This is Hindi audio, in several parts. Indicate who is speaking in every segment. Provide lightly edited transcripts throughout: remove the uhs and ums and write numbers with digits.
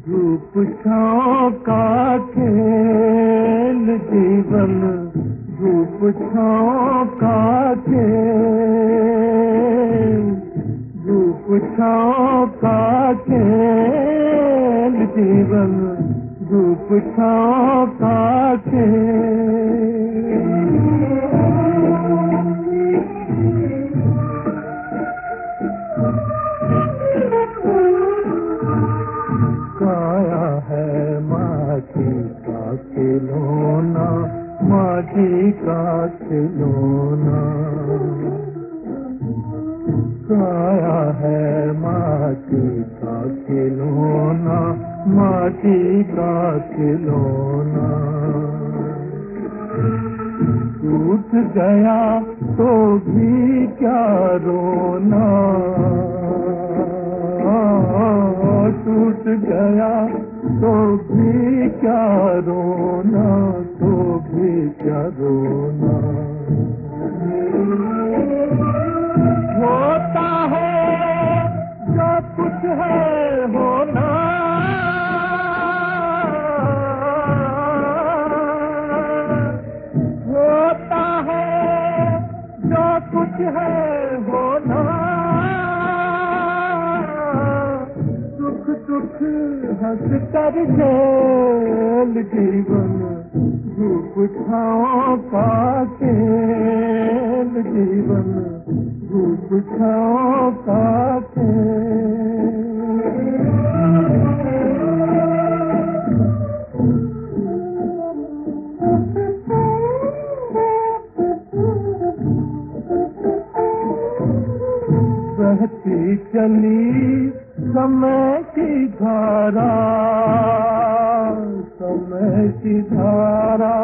Speaker 1: धूप छाँव का खेल जीवन, धूप छाँव का खेल, धूप छाँव का खेल जीवन, धूप छाँव का खेल। काया है माटी का खिलौना, माटी का खिलौना। काया है माटी का खिलौना, माटी का खिलौना। टूट गया तो भी क्या रोना, टूट गया तो भी क्या रोना, तो भी क्या रोना। होता है जो कुछ है होना, होता है जो कुछ है होना। सुख दुख हंस कर झेल जीवन, धूप छाँव का खेल जीवन, धूप छाँव का खेल। बहती चली समय की धारा, समय की धारा।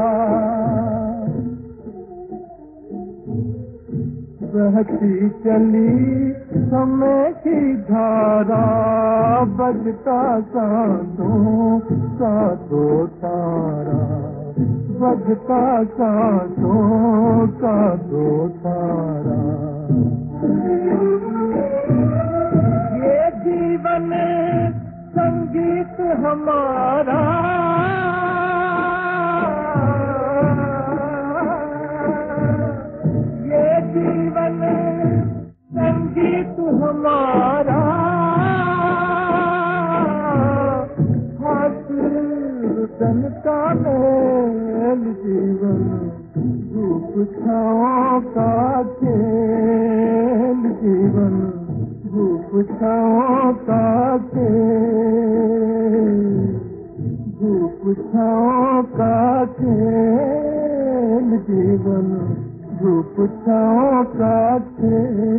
Speaker 1: बहती चली समय की धारा, बजता सांसों का दो तारा, बजता सांसों का दो तारा। ये जीवन संगीत हमारा, ये जीवन संगीत हमारा। हासिल का मेल जीवन, धूप छाँव का खेल जीवन, धूप छाँव का खेल, धूप छाँव का खेल जीवन, धूप छाँव का खेल।